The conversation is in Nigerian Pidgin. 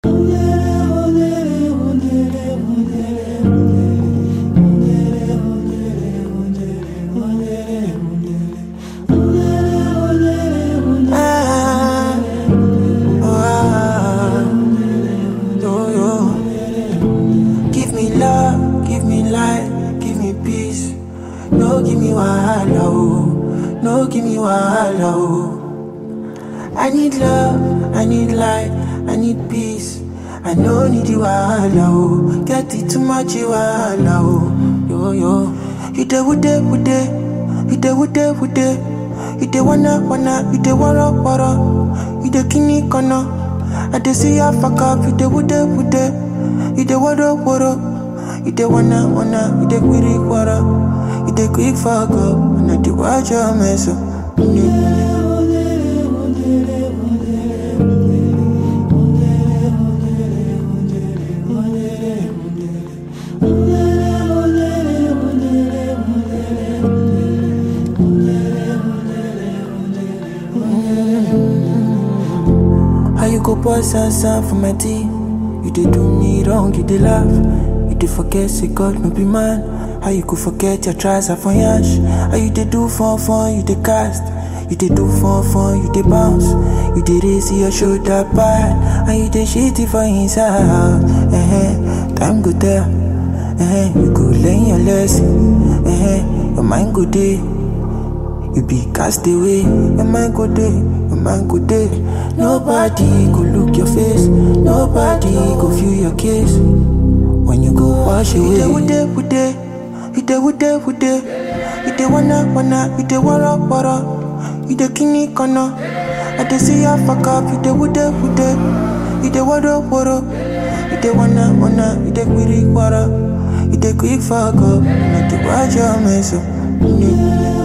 Give me love, give me light, give me peace. No give me wahala, oh. No give me wahala, oh. I need love, I need light, I need peace. I no need you wahala, oh. Get it too much you wahala, oh. Yo yo. You dey with it, with it. You dey with it, with it. You dey wanna, you dey wara. You dey kini kana. I dey see ya fuck up. You dey with it, with it. You dey wara. You dey wanna, you dey query quara. You dey quick fuck up. And I dey watch your mess up. How you go pour some for my tea? You dey do me wrong, you dey laugh. You dey forget, say God no be man. How you go forget your tries are for yash? How you dey do fun, you dey cast. You dey do fun, you dey bounce. You dey raise your shoulder pad. And you dey shitty for inside. Time go tell. You go learn your lesson. Your mind go day. You be cast away. Your mind go day. Nobody go look your face. Nobody go feel your kiss. When you go wash away. You dey with it. You dey wanna, you dey wara. You dey kini kana. I dey see ya fuck up. You dey with it. You dey wara. You dey wanna, you dey query quara. You dey quick fuck up. And I dey watch your mess up.